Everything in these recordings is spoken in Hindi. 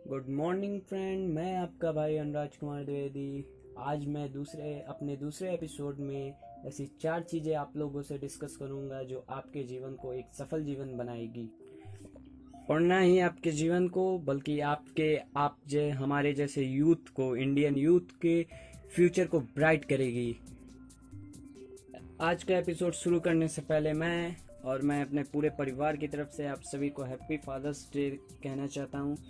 गुड मॉर्निंग फ्रेंड, मैं आपका भाई अनुराज कुमार द्विवेदी। आज मैं अपने दूसरे एपिसोड में ऐसी 4 चीज़ें आप लोगों से डिस्कस करूंगा जो आपके जीवन को एक सफल जीवन बनाएगी। और ना ही आपके जीवन को बल्कि हमारे जैसे यूथ को, इंडियन यूथ के फ्यूचर को ब्राइट करेगी। आज का एपिसोड शुरू करने से पहले मैं अपने पूरे परिवार की तरफ से आप सभी को हैप्पी फादर्स डे कहना चाहता हूँ।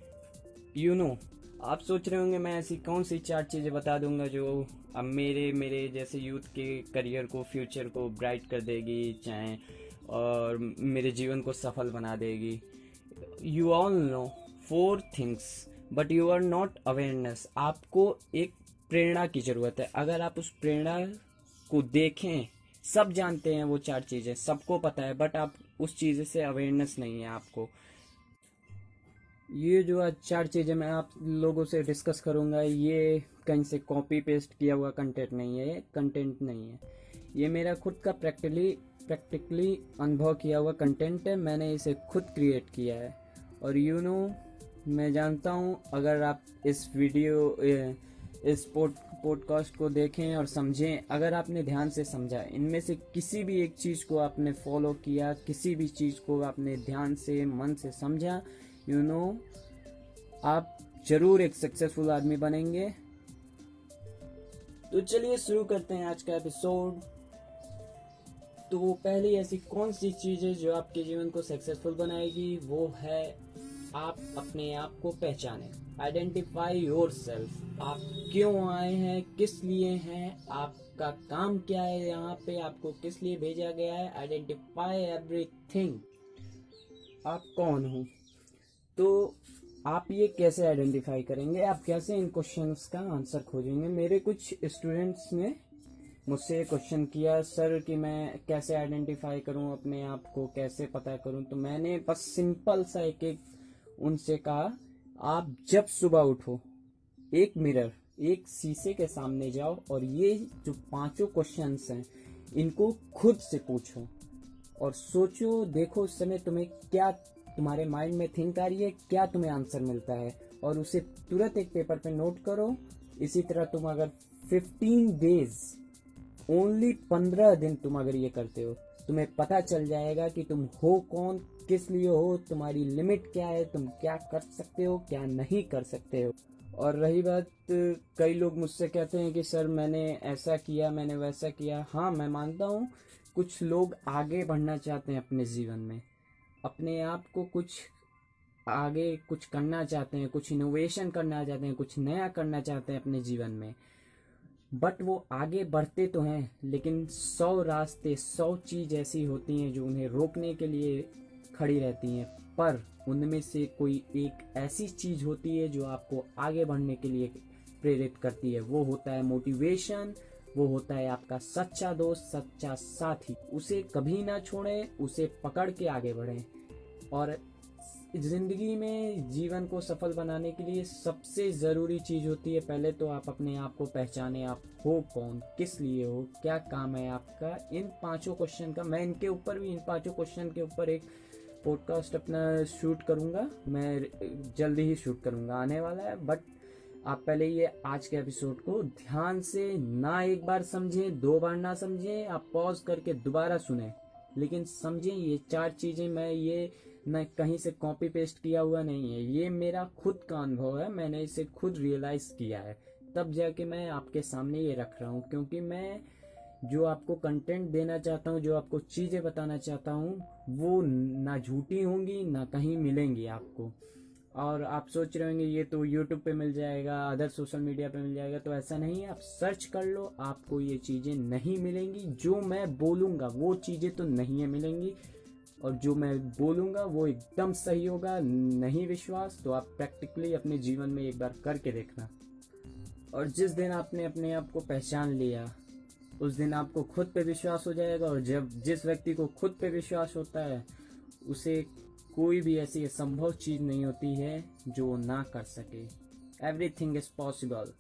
आप सोच रहे होंगे मैं ऐसी कौन सी 4 चीज़ें बता दूंगा जो अब मेरे जैसे यूथ के करियर को, फ्यूचर को ब्राइट कर देगी, चाहे और मेरे जीवन को सफल बना देगी। You all know 4 things but you are not awareness. आपको एक प्रेरणा की ज़रूरत है। अगर आप उस प्रेरणा को देखें, सब जानते हैं वो 4 चीज़ें, सबको पता है, बट आप उस चीज़ से अवेयरनेस नहीं है आपको। ये जो आज 4 चीज़ें मैं आप लोगों से डिस्कस करूंगा, ये कहीं से कॉपी पेस्ट किया हुआ कंटेंट नहीं है, ये कंटेंट नहीं है। ये मेरा खुद का प्रैक्टिकली अनुभव किया हुआ कंटेंट है। मैंने इसे खुद क्रिएट किया है। और मैं जानता हूँ अगर आप इस पॉडकास्ट को देखें और समझें, अगर आपने ध्यान से समझा, इनमें से किसी भी एक चीज़ को आपने फॉलो किया, किसी भी चीज़ को आपने ध्यान से, मन से समझा, आप जरूर एक सक्सेसफुल आदमी बनेंगे। तो चलिए शुरू करते हैं आज का एपिसोड। तो पहली ऐसी कौन सी चीज़ है जो आपके जीवन को सक्सेसफुल बनाएगी, वो है आप अपने आप को पहचानें। Identify your self. आप क्यों आए हैं, किस लिए हैं, आपका काम क्या है, यहाँ पे आपको किस लिए भेजा गया है। Identify everything. आप कौन हो। तो आप ये कैसे आइडेंटिफाई करेंगे, आप कैसे इन क्वेश्चंस का आंसर खोजेंगे। मेरे कुछ स्टूडेंट्स ने मुझसे क्वेश्चन किया, सर कि मैं कैसे आइडेंटिफाई करूं अपने आप को, कैसे पता करूं। तो मैंने बस सिंपल सा एक उनसे कहा, आप जब सुबह उठो, एक शीशे के सामने जाओ और ये जो 5 क्वेश्चंस हैं इनको खुद से पूछो और सोचो, देखो उस समय तुम्हारे माइंड में थिंक आ रही है, क्या तुम्हें आंसर मिलता है, और उसे तुरंत एक पेपर पे नोट करो। इसी तरह तुम अगर 15 डेज, ओनली 15 दिन तुम अगर ये करते हो, तुम्हें पता चल जाएगा कि तुम हो कौन, किस लिए हो, तुम्हारी लिमिट क्या है, तुम क्या कर सकते हो, क्या नहीं कर सकते हो। और रही बात, कई लोग मुझसे कहते हैं कि सर मैंने ऐसा किया, मैंने वैसा किया। हाँ, मैं मानता हूँ कुछ लोग आगे बढ़ना चाहते हैं अपने जीवन में, अपने आप को कुछ करना चाहते हैं, कुछ इनोवेशन करना चाहते हैं, कुछ नया करना चाहते हैं अपने जीवन में। बट वो आगे बढ़ते तो हैं, लेकिन 100 चीज ऐसी होती हैं जो उन्हें रोकने के लिए खड़ी रहती हैं। पर उनमें से कोई एक ऐसी चीज होती है जो आपको आगे बढ़ने के लिए प्रेरित करती है। वो होता है मोटिवेशन, वो होता है आपका सच्चा दोस्त, सच्चा साथी। उसे कभी ना छोड़ें, उसे पकड़ के आगे बढ़ें। और जिंदगी में जीवन को सफल बनाने के लिए सबसे ज़रूरी चीज़ होती है, पहले तो आप अपने आप को पहचाने। आप हो कौन, किस लिए हो, क्या काम है आपका। इन 5 क्वेश्चन का मैं इन 5 क्वेश्चन के ऊपर एक पॉडकास्ट अपना शूट करूँगा। मैं जल्दी ही शूट करूँगा, आने वाला है। बट आप पहले ये आज के एपिसोड को ध्यान से ना एक बार समझें, 2 बार ना समझें, आप पॉज करके दोबारा सुने, लेकिन समझें। ये 4 चीज़ें मैं कहीं से कॉपी पेस्ट किया हुआ नहीं है, ये मेरा खुद का अनुभव है। मैंने इसे खुद रियलाइज किया है, तब जाके मैं आपके सामने ये रख रहा हूँ। क्योंकि मैं जो आपको कंटेंट देना चाहता हूँ, जो आपको चीज़ें बताना चाहता हूँ, वो ना झूठी होंगी, ना कहीं मिलेंगी आपको। और आप सोच रहे होंगे ये तो यूट्यूब पे मिल जाएगा, अदर सोशल मीडिया पे मिल जाएगा, तो ऐसा नहीं है। आप सर्च कर लो, आपको ये चीज़ें नहीं मिलेंगी। जो मैं बोलूँगा वो चीज़ें तो नहीं है मिलेंगी, और जो मैं बोलूँगा वो एकदम सही होगा। नहीं विश्वास तो आप प्रैक्टिकली अपने जीवन में एक बार करके देखना। और जिस दिन आपने अपने आप को पहचान लिया, उस दिन आपको खुद पे विश्वास हो जाएगा। और जिस व्यक्ति को खुद पे विश्वास होता है, उसे कोई भी ऐसी असंभव चीज नहीं होती है जो वो ना कर सके। Everything is possible,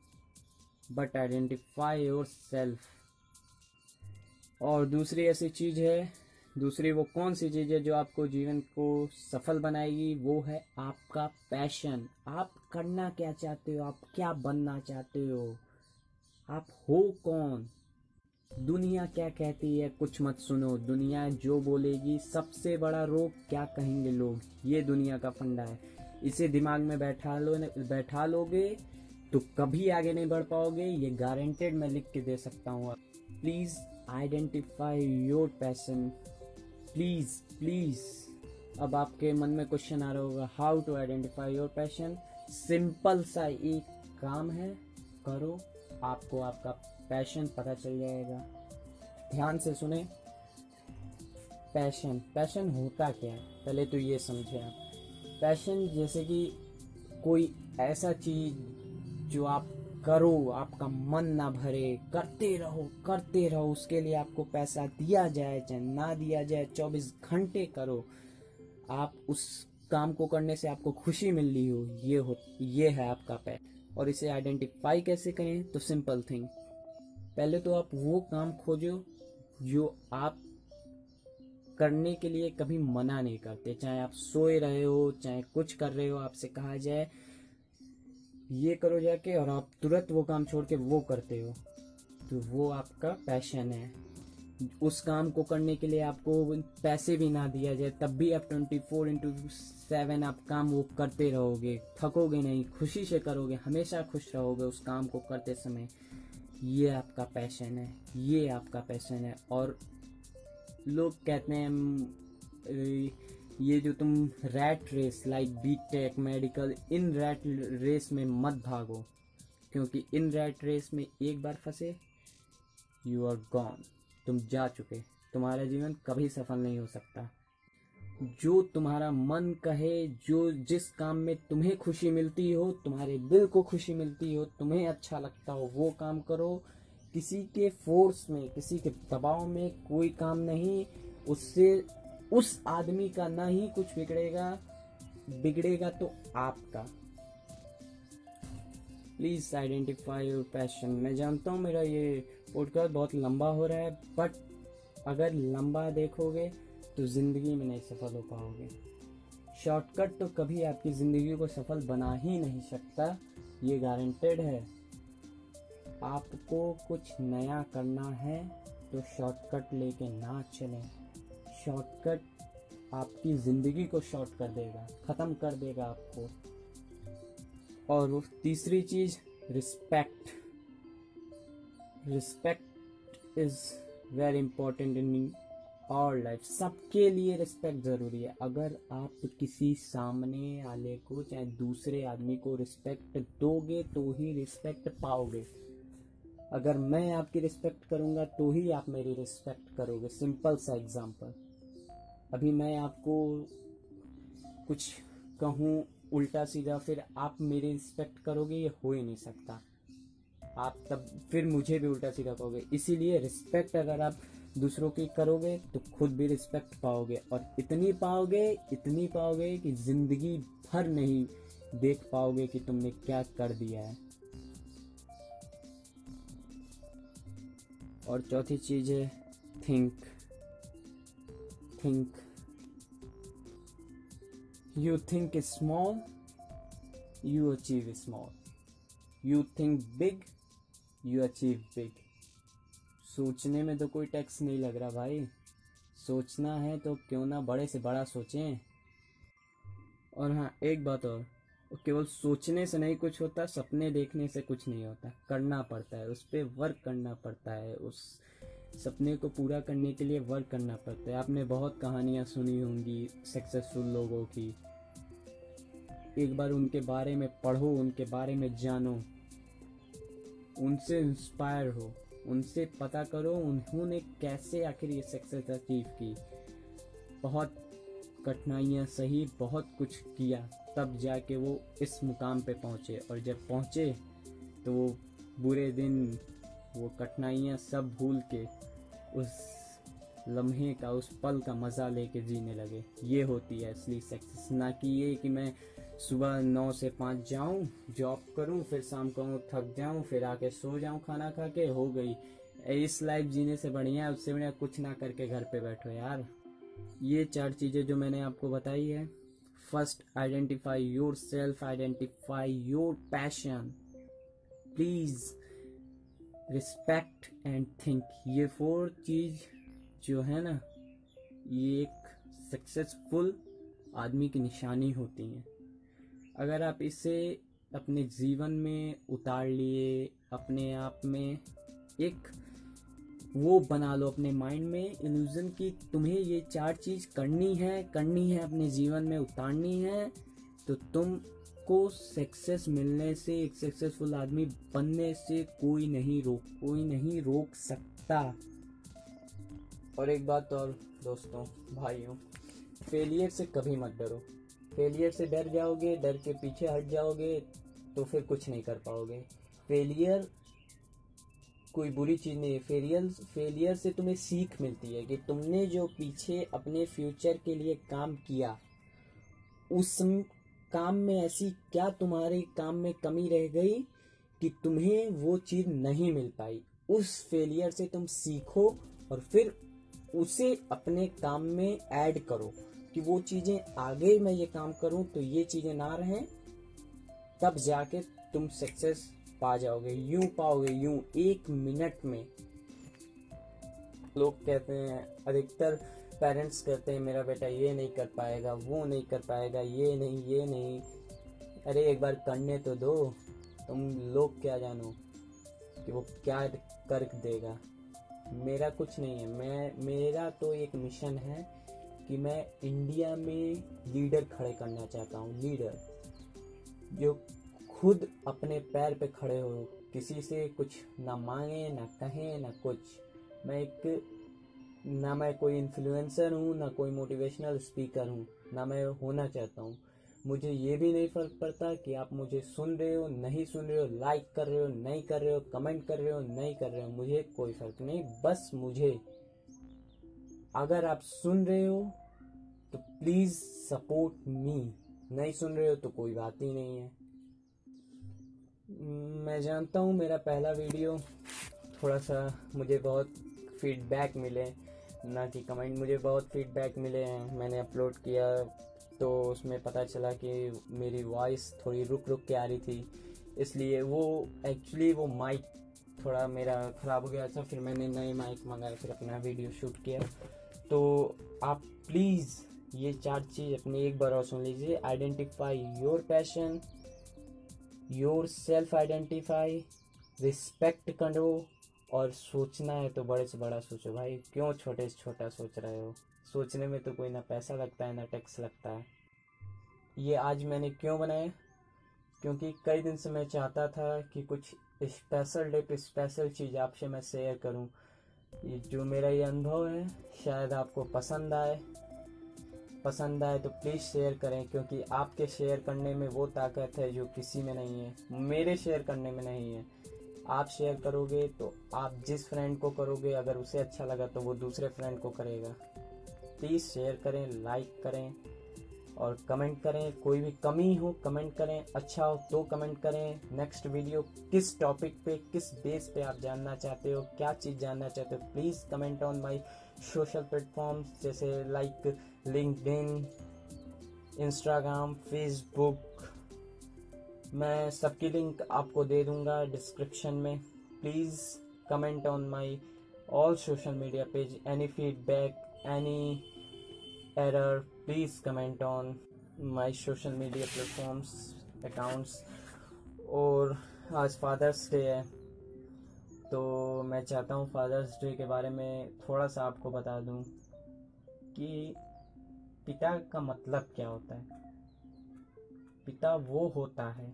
but identify your self. और दूसरी ऐसी चीज है दूसरी वो कौन सी चीज़ है जो आपको जीवन को सफल बनाएगी, वो है आपका पैशन। आप करना क्या चाहते हो, आप क्या बनना चाहते हो, आप हो कौन। दुनिया क्या कहती है कुछ मत सुनो, दुनिया जो बोलेगी सबसे बड़ा रोग क्या कहेंगे लोग, ये दुनिया का फंडा है। इसे दिमाग में बैठा लोगे तो कभी आगे नहीं बढ़ पाओगे, ये गारंटेड मैं लिख के दे सकता हूँ। Please identify your passion, please please. अब आपके मन में क्वेश्चन आ रहा होगा, how to identify your passion. Simple सा एक काम है, करो, आपको आपका पैशन पता चल जाएगा। ध्यान से सुने, पैशन होता क्या है, पहले तो ये समझे आप। पैशन जैसे कि कोई ऐसा चीज जो आप करो, आपका मन ना भरे, करते रहो, उसके लिए आपको पैसा दिया जाए चाहे ना दिया जाए, 24 घंटे करो, आप उस काम को करने से आपको खुशी मिल रही हो, ये है आपका पैशन। और इसे आइडेंटिफाई कैसे करें, तो सिंपल थिंग, पहले तो आप वो काम खोजो जो आप करने के लिए कभी मना नहीं करते। चाहे आप सोए रहे हो, चाहे कुछ कर रहे हो, आपसे कहा जाए ये करो जाके, और आप तुरंत वो काम छोड़ के वो करते हो, तो वो आपका पैशन है। उस काम को करने के लिए आपको पैसे भी ना दिया जाए तब भी आप 24/7 आप काम वो करते रहोगे, थकोगे नहीं, खुशी से करोगे, हमेशा खुश रहोगे उस काम को करते समय। ये आपका पैशन है, ये आपका पैशन है। और लोग कहते हैं ये जो तुम rat race like BTech medical, इन रैट रेस में मत भागो, क्योंकि इन रैट रेस में एक बार फंसे, यू आर गॉन, तुम जा चुके, तुम्हारा जीवन कभी सफल नहीं हो सकता। जो तुम्हारा मन कहे, जो जिस काम में तुम्हें खुशी मिलती हो, तुम्हारे दिल को खुशी मिलती हो, तुम्हें अच्छा लगता हो, वो काम करो। किसी के फोर्स में, किसी के दबाव में कोई काम नहीं, उससे उस आदमी का ना ही कुछ बिगड़ेगा तो आपका। Please identify your passion. मैं जानता हूँ मेरा ये पॉडकास्ट बहुत लंबा हो रहा है, बट अगर लंबा देखोगे तो जिंदगी में नहीं सफल हो पाओगे। शॉर्टकट तो कभी आपकी जिंदगी को सफल बना ही नहीं सकता, ये गारंटेड है। आपको कुछ नया करना है तो शॉर्टकट लेके ना चलें। शॉर्टकट आपकी जिंदगी को शॉर्ट कर देगा, खत्म कर देगा आपको। और तीसरी चीज, respect. Respect is very important in our life. सबके लिए रिस्पेक्ट जरूरी है। अगर आप किसी सामने वाले को, चाहे दूसरे आदमी को रिस्पेक्ट दोगे तो ही रिस्पेक्ट पाओगे। अगर मैं आपकी रिस्पेक्ट करूंगा तो ही आप मेरी रिस्पेक्ट करोगे। सिंपल सा एग्जांपल, अभी मैं आपको कुछ कहूँ उल्टा सीधा, फिर आप मेरी रिस्पेक्ट करोगे, ये हो ही नहीं सकता। आप तब फिर मुझे भी उल्टा सीधा कहोगे। इसीलिए रिस्पेक्ट अगर आप दूसरों की करोगे तो खुद भी रिस्पेक्ट पाओगे, और इतनी पाओगे कि जिंदगी भर नहीं देख पाओगे कि तुमने क्या कर दिया है। और चौथी चीज है think. You think small, you achieve small. You think big, you achieve big. सोचने में तो कोई टैक्स नहीं लग रहा भाई। सोचना है तो क्यों ना बड़े से बड़ा सोचें। और हाँ, एक बात और, केवल सोचने से नहीं कुछ होता, सपने देखने से कुछ नहीं होता। करना पड़ता है, उस पर वर्क करना पड़ता है। उस सपने को पूरा करने के लिए वर्क करना पड़ता है। आपने बहुत कहानियाँ सुनी होंगी सक्सेसफुल लोगों की। एक बार उनके बारे में पढ़ो, उनके बारे में जानो, उनसे इंस्पायर हो, उनसे पता करो उन्होंने कैसे आखिर ये सक्सेस अचीव की। बहुत कठिनाइयाँ सही, बहुत कुछ किया, तब जाके वो इस मुकाम पे पहुँचे। और जब पहुँचे तो वो बुरे दिन, वो कठिनाइयाँ सब भूल के उस लम्हे का, उस पल का मज़ा लेके जीने लगे। ये होती है असली सक्सेस। ना कि ये कि मैं सुबह 9 से 5 जाऊं, जॉब करूं, फिर शाम को थक जाऊं, फिर आके सो जाऊं, खाना खा के हो गई। इस लाइफ जीने से बढ़िया, उससे बढ़िया कुछ ना करके घर पे बैठो यार। ये 4 चीज़ें जो मैंने आपको बताई है, first identify your self, identify your passion, please respect and think. ये 4 चीज़ जो है ना, ये एक सक्सेसफुल आदमी की निशानी होती हैं। अगर आप इसे अपने जीवन में उतार लिए, अपने आप में एक वो बना लो अपने माइंड में इल्यूजन की तुम्हें ये 4 चीज़ करनी है अपने जीवन में उतारनी है, तो तुमको सक्सेस मिलने से, एक सक्सेसफुल आदमी बनने से कोई नहीं रोक सकता। और एक बात और दोस्तों, भाइयों, फेलियर से कभी मत डरो। फेलियर से डर जाओगे, डर के पीछे हट जाओगे तो फिर कुछ नहीं कर पाओगे। फेलियर कोई बुरी चीज़ नहीं है। फेलियर से तुम्हें सीख मिलती है कि तुमने जो पीछे अपने फ्यूचर के लिए काम किया, उस काम में ऐसी क्या तुम्हारे काम में कमी रह गई कि तुम्हें वो चीज़ नहीं मिल पाई। उस फेलियर से तुम सीखो और फिर उसे अपने काम में ऐड करो कि वो चीज़ें आगे मैं ये काम करूं तो ये चीज़ें ना रहें, तब जाके तुम सक्सेस पा जाओगे। यूं पाओगे, यूं 1 मिनट में। लोग कहते हैं, अधिकतर पेरेंट्स कहते हैं मेरा बेटा ये नहीं कर पाएगा, वो नहीं कर पाएगा, ये नहीं। अरे एक बार करने तो दो। तुम लोग क्या जानो कि वो क्या कर देगा। मेरा कुछ नहीं है। मेरा तो एक मिशन है कि मैं इंडिया में लीडर खड़े करना चाहता हूँ। लीडर जो खुद अपने पैर पे खड़े हो, किसी से कुछ ना मांगे, ना कहे, ना कुछ। ना मैं कोई इन्फ्लुएंसर हूँ, ना कोई मोटिवेशनल स्पीकर हूँ, ना मैं होना चाहता हूँ। मुझे ये भी नहीं फर्क पड़ता कि आप मुझे सुन रहे हो, नहीं सुन रहे हो, लाइक कर रहे हो, नहीं कर रहे हो, कमेंट कर रहे हो, नहीं कर रहे हो, मुझे कोई फर्क नहीं। बस मुझे, अगर आप सुन रहे हो तो प्लीज सपोर्ट मी, नहीं सुन रहे हो तो कोई बात ही नहीं है। मैं जानता हूँ मेरा पहला वीडियो थोड़ा सा मुझे बहुत फीडबैक मिले, ना कि कमेंट, मुझे बहुत फीडबैक मिले हैं। मैंने अपलोड किया तो उसमें पता चला कि मेरी वॉइस थोड़ी रुक रुक के आ रही थी, इसलिए वो माइक थोड़ा मेरा ख़राब हो गया था। फिर मैंने नए माइक मंगाए, फिर अपना वीडियो शूट किया। तो आप प्लीज़ ये 4 चीज़ अपनी एक बार और सुन लीजिए। Identify your passion, your self identify, respect करो, और सोचना है तो बड़े से बड़ा सोचो भाई। क्यों छोटे से छोटा सोच रहे हो? सोचने में तो कोई ना पैसा लगता है ना टैक्स लगता है। ये आज मैंने क्यों बनाया? क्योंकि कई दिन से मैं चाहता था कि कुछ स्पेशल डे पे स्पेशल चीज़ आपसे मैं शेयर करूं। ये जो मेरा ये अनुभव है, शायद आपको पसंद आए तो प्लीज़ शेयर करें, क्योंकि आपके शेयर करने में वो ताकत है जो किसी में नहीं है, मेरे शेयर करने में नहीं है। आप शेयर करोगे तो आप जिस फ्रेंड को करोगे, अगर उसे अच्छा लगा तो वो दूसरे फ्रेंड को करेगा। प्लीज़ शेयर करें, लाइक करें और कमेंट करें। कोई भी कमी हो कमेंट करें, अच्छा हो तो कमेंट करें। नेक्स्ट वीडियो किस टॉपिक पे, किस बेस पे आप जानना चाहते हो, क्या चीज़ जानना चाहते हो, please comment on my social platforms जैसे लाइक लिंक्डइन, इंस्टाग्राम, फेसबुक। मैं सबकी लिंक आपको दे दूंगा डिस्क्रिप्शन में। Please comment on my all social media page. Any feedback, any error, please comment on my social media platforms accounts। और आज फादर्स डे है, तो मैं चाहता हूँ फादर्स डे के बारे में थोड़ा सा आपको बता दूँ कि पिता का मतलब क्या होता है। पिता वो होता है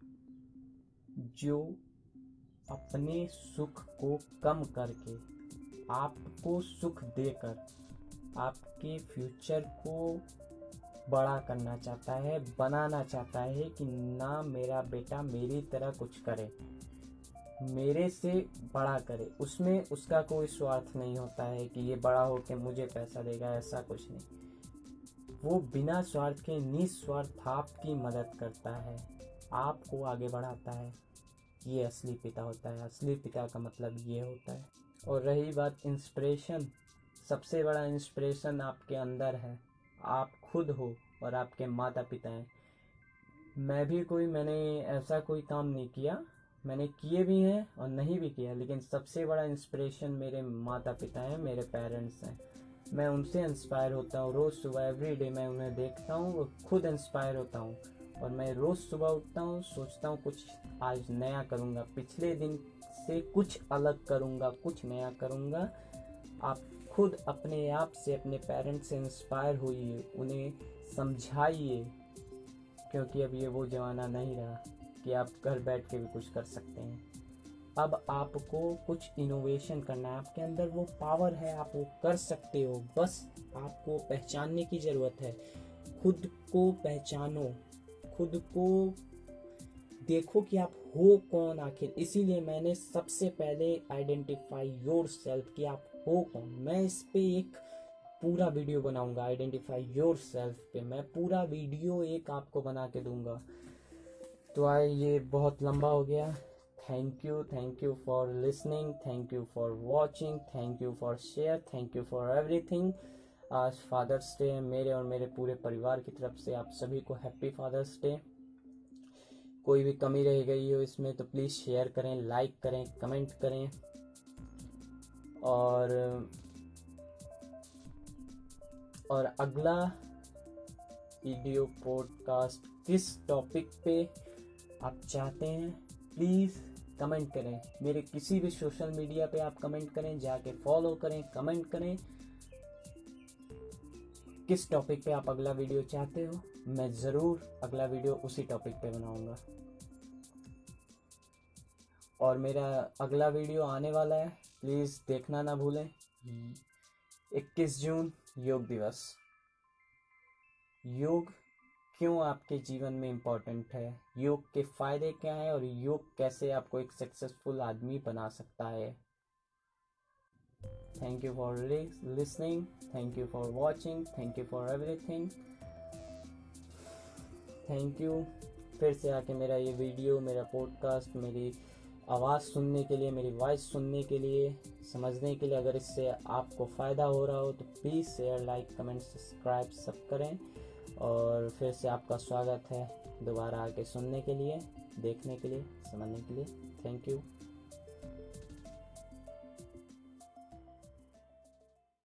जो अपने सुख को कम करके, आपको सुख देकर, आपके फ्यूचर को बड़ा करना चाहता है, बनाना चाहता है कि ना मेरा बेटा मेरी तरह कुछ करे, मेरे से बड़ा करे। उसमें उसका कोई स्वार्थ नहीं होता है कि ये बड़ा होकर मुझे पैसा देगा, ऐसा कुछ नहीं। वो बिना स्वार्थ के निस्वार्थ आपकी मदद करता है, आपको आगे बढ़ाता है। ये असली पिता होता है। असली पिता का मतलब ये होता है। और रही बात इंस्पिरेशन सबसे बड़ा इंस्पिरेशन आपके अंदर है, आप खुद हो और आपके माता पिता हैं। मैंने ऐसा कोई काम नहीं किया, मैंने किए भी हैं और नहीं भी किया, लेकिन सबसे बड़ा इंस्पिरेशन मेरे माता पिता हैं, मेरे पेरेंट्स हैं। मैं उनसे इंस्पायर होता हूँ। रोज़ सुबह एवरी डे मैं उन्हें देखता हूँ और खुद इंस्पायर होता हूँ। और मैं रोज़ सुबह उठता हूँ, सोचता हूँ कुछ आज नया करूँगा, पिछले दिन से कुछ अलग करूँगा, कुछ नया करूँगा। आप खुद अपने आप से, अपने पेरेंट्स से इंस्पायर होइए, उन्हें समझाइए, क्योंकि अब ये वो ज़माना नहीं रहा कि आप घर बैठ के भी कुछ कर सकते हैं। अब आपको कुछ इनोवेशन करना है, आपके अंदर वो पावर है, आप वो कर सकते हो। बस आपको पहचानने की ज़रूरत है। खुद को पहचानो, खुद को देखो कि आप हो कौन आखिर। इसीलिए मैंने सबसे पहले आइडेंटिफाई योर सेल्फ कि आप हो कौन। मैं इस पे एक पूरा वीडियो बनाऊंगा, आइडेंटिफाई योर सेल्फ पे मैं पूरा वीडियो एक आपको बना के दूंगा। तो ये बहुत लंबा हो गया। Thank you for listening, thank you for watching, thank you for share, thank you for everything. आज फादर्स डे है, मेरे और मेरे पूरे परिवार की तरफ से आप सभी को हैप्पी फादर्स डे। कोई भी कमी रह गई हो इसमें तो प्लीज़ शेयर करें, लाइक करें, कमेंट करें। और अगला वीडियो पॉडकास्ट किस टॉपिक पे आप चाहते हैं, प्लीज़ कमेंट करें। मेरे किसी भी सोशल मीडिया पे आप कमेंट करें, जाके फॉलो करें, कमेंट करें किस टॉपिक पे आप अगला वीडियो चाहते हो। मैं ज़रूर अगला वीडियो उसी टॉपिक पे बनाऊंगा। और मेरा अगला वीडियो आने वाला है, प्लीज़ देखना ना भूलें। 21 जून योग दिवस। योग क्यों आपके जीवन में इम्पोर्टेंट है, योग के फायदे क्या हैं और योग कैसे आपको एक सक्सेसफुल आदमी बना सकता है। Thank you for listening, thank you for watching, thank you for everything. Thank you फिर से आके मेरा ये वीडियो, मेरा पॉडकास्ट, मेरी आवाज़ सुनने के लिए, मेरी वॉइस सुनने के लिए, समझने के लिए। अगर इससे आपको फ़ायदा हो रहा हो तो please share, like, comment, subscribe सब करें। और फिर से आपका स्वागत है दोबारा आके सुनने के लिए, देखने के लिए, समझने के लिए। Thank you.